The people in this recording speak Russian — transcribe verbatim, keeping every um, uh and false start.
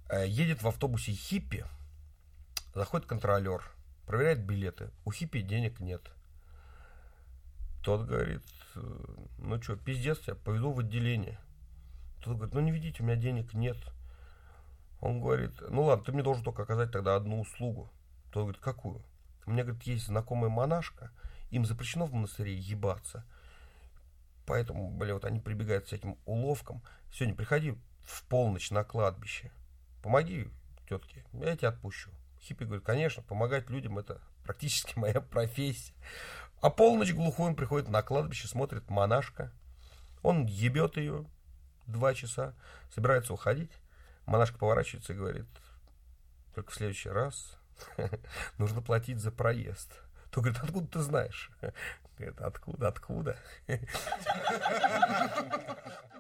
Едет в автобусе хиппи, заходит контролер, проверяет билеты. У хиппи денег нет. Тот говорит, ну что, пиздец, я поведу в отделение. Тот говорит, ну не видите, у меня денег нет. Он говорит, ну ладно, ты мне должен только оказать тогда одну услугу. Тот говорит, какую? У меня, говорит, есть знакомая монашка, им запрещено в монастыре ебаться. Поэтому, бля, вот они прибегают к всяким уловкам. Сегодня приходи в полночь на кладбище. Помоги тетке, я тебя отпущу. Хиппи говорит, конечно, помогать людям это практически моя профессия. А полночь глухой он приходит на кладбище, смотрит монашка. Он ебет ее два часа, собирается уходить. Монашка поворачивается и говорит, только в следующий раз нужно платить за проезд. То говорит, откуда ты знаешь? Говорит, откуда, откуда?